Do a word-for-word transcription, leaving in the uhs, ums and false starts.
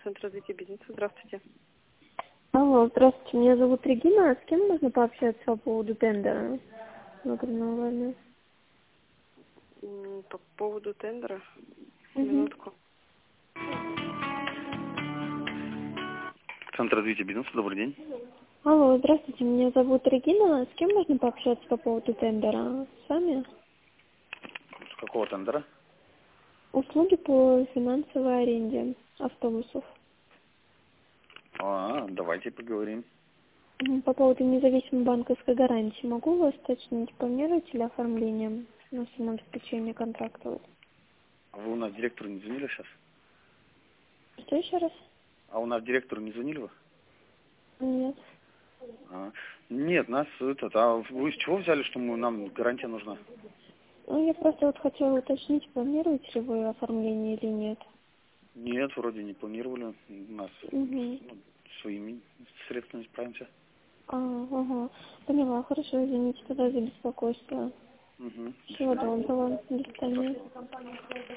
Центр развития бизнеса. Здравствуйте. Алло, здравствуйте, меня зовут Регина. С кем можно пообщаться по поводу тендера на карнавале? М, По поводу тендера. Угу. Минутку. Центр развития бизнеса, добрый день. Алло, здравствуйте, меня зовут Регина. С кем можно пообщаться по поводу тендера? С вами? С какого тендера? Услуги по финансовой аренде автобусов. А, давайте поговорим. Мгм, По поводу независимой банковской гарантии. Могу вас уточнить, планируете ли оформление на самообеспечение контракта? Вот. А вы у нас директору не звонили сейчас? Что еще раз? А у нас директору не звонили вы? Нет. А, нет, нас этот, а вы с чего взяли, что мы, нам гарантия нужна? Ну, я просто вот хотела уточнить, планируете ли вы оформление или нет. Нет, вроде не планировали. У нас Угу. ну, своими средствами справимся. А, ага. Поняла, хорошо, извините тогда за беспокойство. Угу. До Всего свидания. доброго. До Здравствуйте. свидания.